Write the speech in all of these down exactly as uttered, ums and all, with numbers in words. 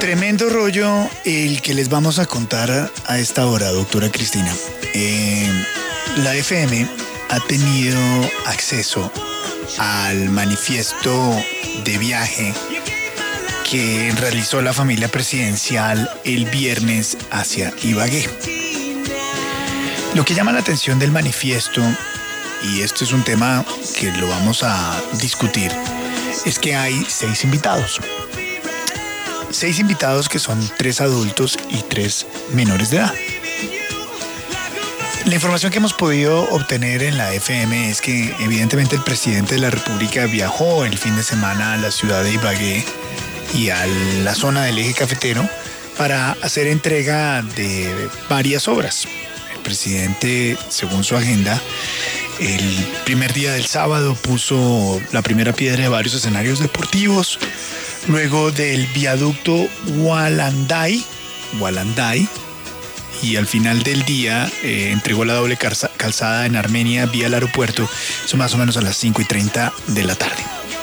Tremendo rollo el que les vamos a contar a esta hora, doctora Cristina. Eh, la F M ha tenido acceso al manifiesto de viaje que realizó la familia presidencial el viernes hacia Ibagué. Lo que llama la atención del manifiesto, y esto es un tema que lo vamos a discutir, es que hay seis invitados. Seis invitados que son tres adultos y tres menores de edad. La información que hemos podido obtener en la F M es que evidentemente el presidente de la República viajó el fin de semana a la ciudad de Ibagué y a la zona del eje cafetero para hacer entrega de varias obras. El presidente, según su agenda, el primer día del sábado puso la primera piedra de varios escenarios deportivos. Luego del viaducto Walanday, Walanday, y al final del día eh, entregó la doble calzada en Armenia vía el aeropuerto, eso más o menos a las cinco y treinta de la tarde.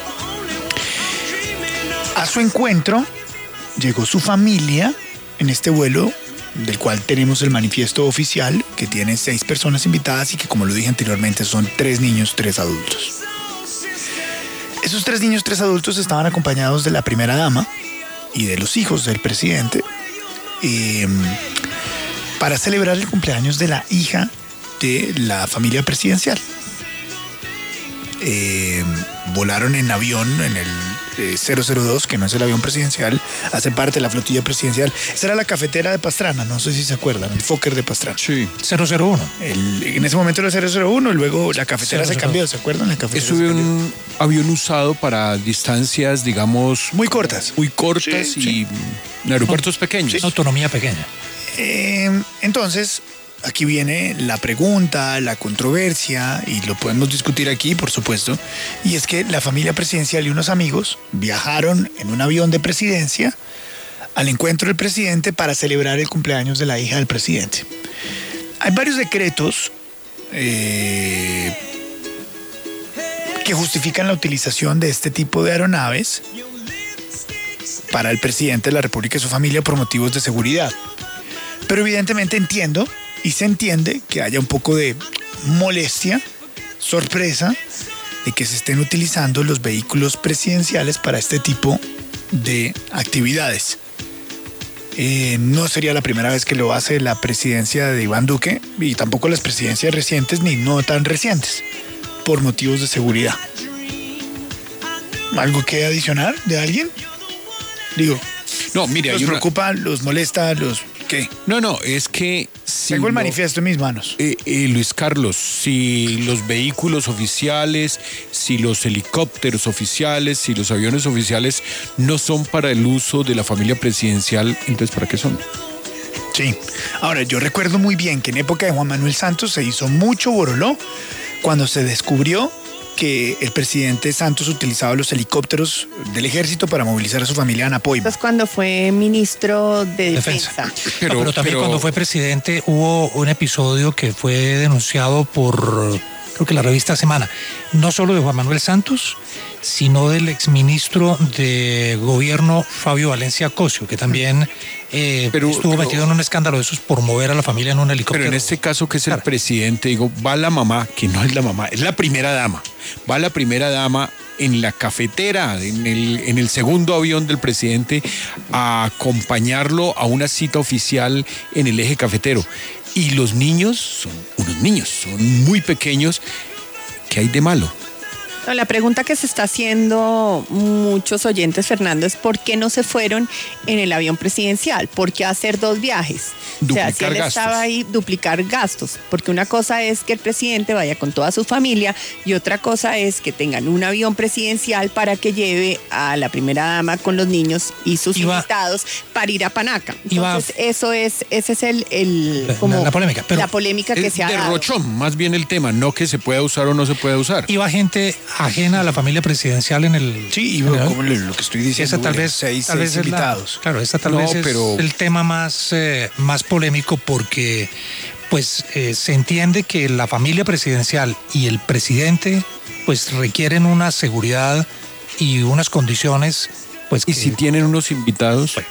A su encuentro llegó su familia en este vuelo, del cual tenemos el manifiesto oficial, que tiene seis personas invitadas y que, como lo dije anteriormente, son tres niños, tres adultos. Esos tres niños, tres adultos estaban acompañados de la primera dama y de los hijos del presidente eh, para celebrar el cumpleaños de la hija de la familia presidencial. Eh, volaron en avión, en el eh, cero cero dos, que no es el avión presidencial, hace parte de la flotilla presidencial. Esa era la cafetera de Pastrana, no sé si se acuerdan, el Fokker de Pastrana. Sí. cero cero uno. El, en ese momento era cero cero uno, luego la cafetera se cambió, ¿se acuerdan? La cafetera es un avión usado para distancias, digamos... Muy cortas. Muy cortas sí, y sí. aeropuertos pequeños. Sí. Autonomía pequeña. Eh, entonces... Aquí viene la pregunta, la controversia, y lo podemos discutir aquí, por supuesto, y es que la familia presidencial y unos amigos viajaron en un avión de presidencia al encuentro del presidente para celebrar el cumpleaños de la hija del presidente. Hay varios decretos eh, que justifican la utilización de este tipo de aeronaves para el presidente de la República y su familia por motivos de seguridad. Pero evidentemente entiendo y se entiende que haya un poco de molestia, sorpresa, de que se estén utilizando los vehículos presidenciales para este tipo de actividades. Eh, no sería la primera vez que lo hace la presidencia de Iván Duque y tampoco las presidencias recientes ni no tan recientes, por motivos de seguridad. ¿Algo que adicionar de alguien? Digo, no, mire, ¿los hay una... preocupa, los molesta, los... ¿Qué? No, no, es que... Si Tengo el no, manifiesto en mis manos. Eh, eh, Luis Carlos, si los vehículos oficiales, si los helicópteros oficiales, si los aviones oficiales no son para el uso de la familia presidencial, entonces ¿para qué son? Sí. Ahora, yo recuerdo muy bien que en época de Juan Manuel Santos se hizo mucho boroló cuando se descubrió que el presidente Santos utilizaba los helicópteros del ejército para movilizar a su familia en Apoima. Pues cuando fue ministro de Defensa. Defensa. Pero, no, pero también pero... cuando fue presidente hubo un episodio que fue denunciado por, creo que la revista Semana, no solo de Juan Manuel Santos, sino del exministro de Gobierno Fabio Valencia Cosio, que también eh, pero, estuvo pero, metido en un escándalo de esos por mover a la familia en un helicóptero. Pero en este caso, que es el claro. presidente, digo, va la mamá, que no es la mamá, es la primera dama, va la primera dama en la cafetera, en el, en el segundo avión del presidente, a acompañarlo a una cita oficial en el eje cafetero. Y los niños son unos niños, son muy pequeños. ¿Qué hay de malo? No, la pregunta que se está haciendo muchos oyentes, Fernando, es ¿por qué no se fueron en el avión presidencial? ¿Por qué hacer dos viajes? Duplicar o sea, si él gastos. estaba ahí, duplicar gastos. Porque una cosa es que el presidente vaya con toda su familia y otra cosa es que tengan un avión presidencial para que lleve a la primera dama con los niños y sus Iba, invitados para ir a Panaca. Entonces, Iba, eso es, ese es el, el como la, la polémica. Pero la polémica que se ha dado. Derrochón, más bien el tema, no que se pueda usar o no se pueda usar. Iba gente ajena a la familia presidencial en el... Sí, y bueno, como lo que estoy diciendo, esa tal vez, seis, tal seis vez invitados. La, claro, esa tal no, vez es pero... el tema más, eh, más polémico porque pues eh, se entiende que la familia presidencial y el presidente pues requieren una seguridad y unas condiciones pues y que, si tienen unos invitados bueno,